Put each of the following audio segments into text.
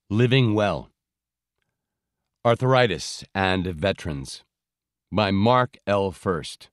Living Well. Arthritis and Veterans by Mark L. First.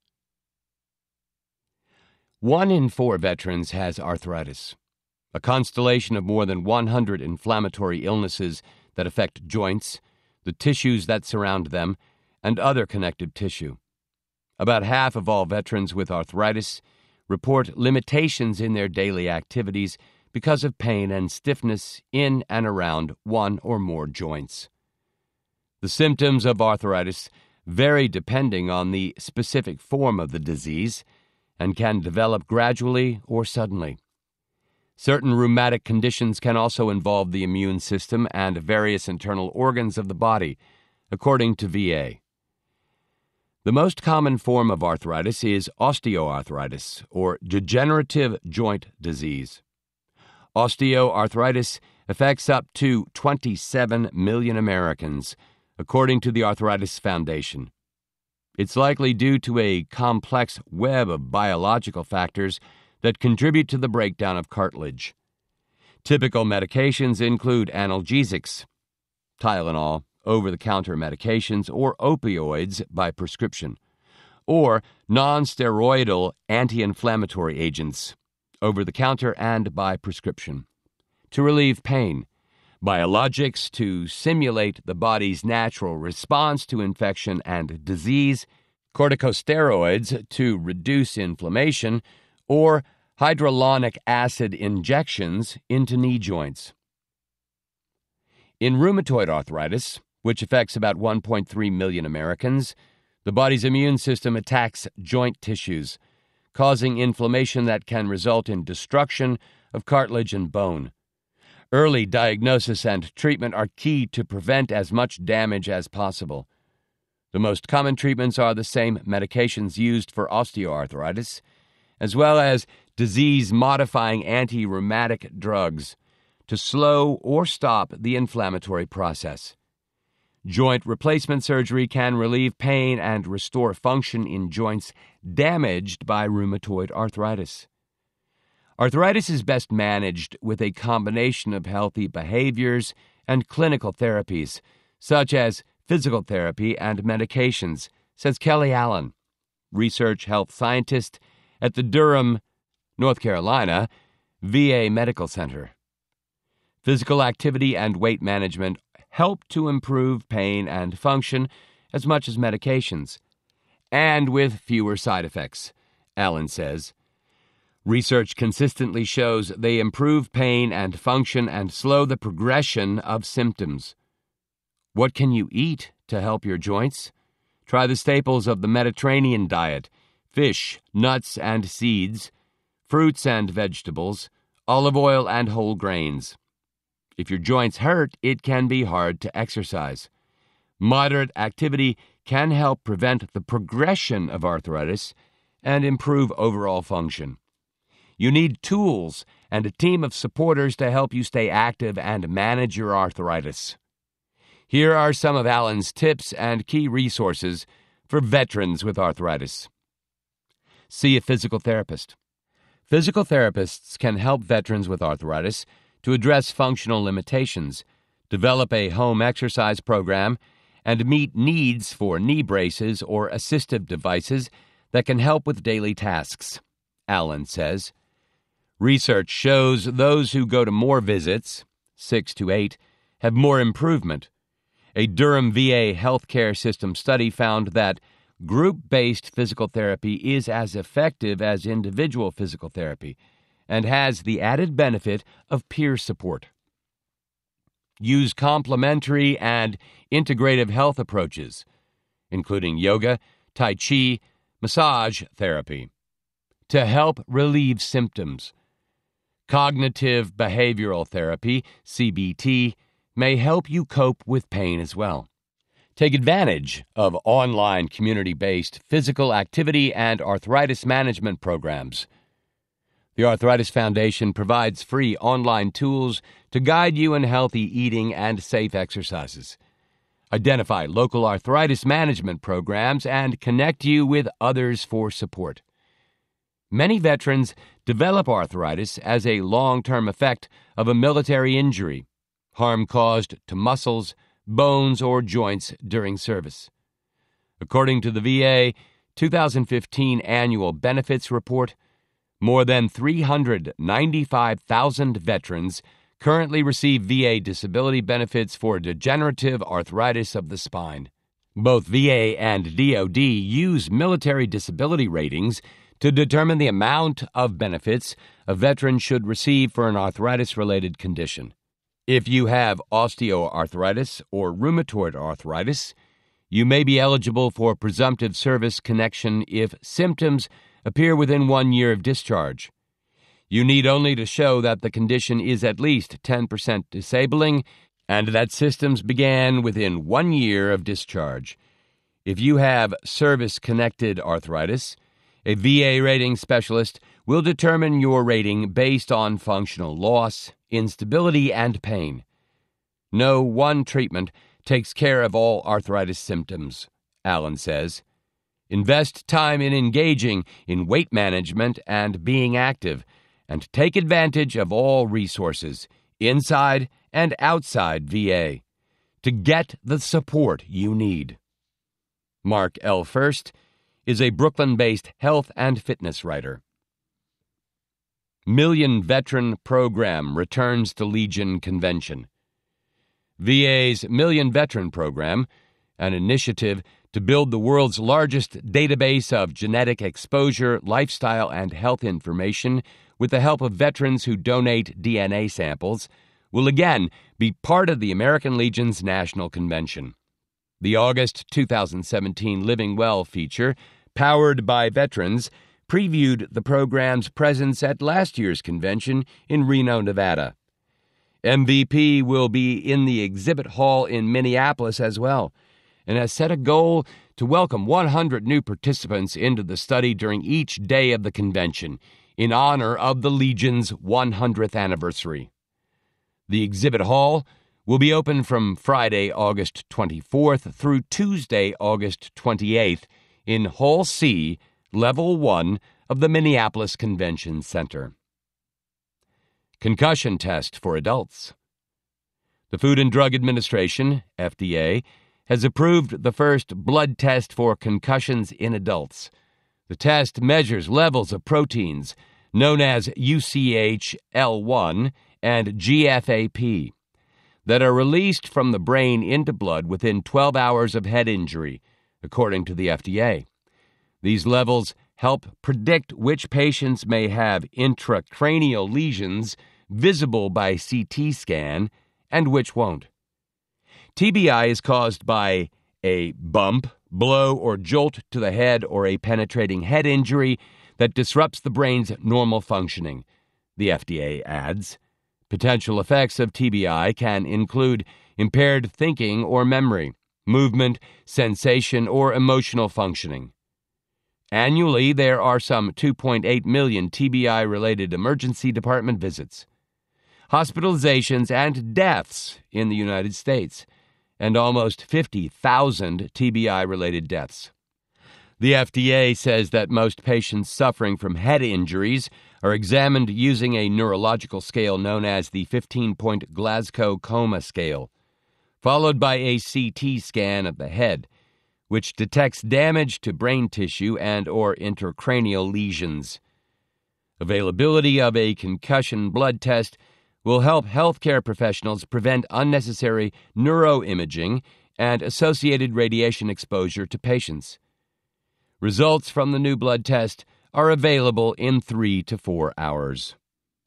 1 in 4 veterans has arthritis, a constellation of more than 100 inflammatory illnesses that affect joints, the tissues that surround them, and other connective tissue. About half of all veterans with arthritis report limitations in their daily activities because of pain and stiffness in and around one or more joints. The symptoms of arthritis vary depending on the specific form of the disease and can develop gradually or suddenly. Certain rheumatic conditions can also involve the immune system and various internal organs of the body, according to VA. The most common form of arthritis is osteoarthritis, or degenerative joint disease. Osteoarthritis affects up to 27 million Americans, according to the Arthritis Foundation. It's likely due to a complex web of biological factors that contribute to the breakdown of cartilage. Typical medications include analgesics, Tylenol, over-the-counter medications, or opioids by prescription, or non-steroidal anti-inflammatory agents, over-the-counter and by prescription, to relieve pain, biologics to simulate the body's natural response to infection and disease, corticosteroids to reduce inflammation, or hyaluronic acid injections into knee joints. In rheumatoid arthritis, which affects about 1.3 million Americans, the body's immune system attacks joint tissues, causing inflammation that can result in destruction of cartilage and bone. Early diagnosis and treatment are key to prevent as much damage as possible. The most common treatments are the same medications used for osteoarthritis, as well as disease-modifying anti-rheumatic drugs to slow or stop the inflammatory process. Joint replacement surgery can relieve pain and restore function in joints damaged by rheumatoid arthritis. Arthritis is best managed with a combination of healthy behaviors and clinical therapies, such as physical therapy and medications, says Kelly Allen, research health scientist at the Durham, North Carolina, VA Medical Center. Physical activity and weight management help to improve pain and function as much as medications, and with fewer side effects, Allen says. Research consistently shows they improve pain and function and slow the progression of symptoms. What can you eat to help your joints? Try the staples of the Mediterranean diet: fish, nuts and seeds, fruits and vegetables, olive oil and whole grains. If your joints hurt, it can be hard to exercise. Moderate activity can help prevent the progression of arthritis and improve overall function. You need tools and a team of supporters to help you stay active and manage your arthritis. Here are some of Allen's tips and key resources for veterans with arthritis. See a physical therapist. Physical therapists can help veterans with arthritis to address functional limitations, develop a home exercise program, and meet needs for knee braces or assistive devices that can help with daily tasks, Allen says. Research shows those who go to more visits, 6 to 8, have more improvement. A Durham VA healthcare system study found that group-based physical therapy is as effective as individual physical therapy and has the added benefit of peer support. Use complementary and integrative health approaches, including yoga, tai chi, massage therapy, to help relieve symptoms. Cognitive behavioral therapy, CBT, may help you cope with pain as well. Take advantage of online community-based physical activity and arthritis management programs. The Arthritis Foundation provides free online tools to guide you in healthy eating and safe exercises. Identify local arthritis management programs and connect you with others for support. Many veterans develop arthritis as a long-term effect of a military injury, harm caused to muscles, bones, or joints during service. According to the VA 2015 Annual Benefits Report, more than 395,000 veterans currently receive VA disability benefits for degenerative arthritis of the spine. Both VA and DoD use military disability ratings to determine the amount of benefits a veteran should receive for an arthritis-related condition. If you have osteoarthritis or rheumatoid arthritis, you may be eligible for presumptive service connection if symptoms appear within 1 year of discharge. You need only to show that the condition is at least 10% disabling and that symptoms began within 1 year of discharge. If you have service-connected arthritis, a VA rating specialist will determine your rating based on functional loss, instability, and pain. No one treatment takes care of all arthritis symptoms, Allen says. Invest time in engaging in weight management and being active, and take advantage of all resources, inside and outside VA, to get the support you need. Mark L. First is a Brooklyn-based health and fitness writer. Million Veteran Program returns to Legion Convention. VA's Million Veteran Program, an initiative to build the world's largest database of genetic exposure, lifestyle, and health information with the help of veterans who donate DNA samples, will again be part of the American Legion's National Convention. The August 2017 Living Well feature, powered by veterans, previewed the program's presence at last year's convention in Reno, Nevada. MVP will be in the exhibit hall in Minneapolis as well, and has set a goal to welcome 100 new participants into the study during each day of the convention, in honor of the Legion's 100th anniversary. The exhibit hall will be open from Friday, August 24th through Tuesday, August 28th in Hall C, Level 1 of the Minneapolis Convention Center. Concussion test for adults. The Food and Drug Administration, FDA, has approved the first blood test for concussions in adults. The test measures levels of proteins known as UCH-L1 and GFAP that are released from the brain into blood within 12 hours of head injury, according to the FDA. These levels help predict which patients may have intracranial lesions visible by CT scan and which won't. TBI is caused by a bump, blow, or jolt to the head or a penetrating head injury that disrupts the brain's normal functioning, the FDA adds. Potential effects of TBI can include impaired thinking or memory, movement, sensation, or emotional functioning. Annually, there are some 2.8 million TBI-related emergency department visits, hospitalizations, and deaths in the United States, and almost 50,000 TBI-related deaths. The FDA says that most patients suffering from head injuries are examined using a neurological scale known as the 15-point Glasgow Coma Scale, followed by a CT scan of the head, which detects damage to brain tissue and or intracranial lesions. Availability of a concussion blood test will help healthcare professionals prevent unnecessary neuroimaging and associated radiation exposure to patients. Results from the new blood test are available in 3 to 4 hours.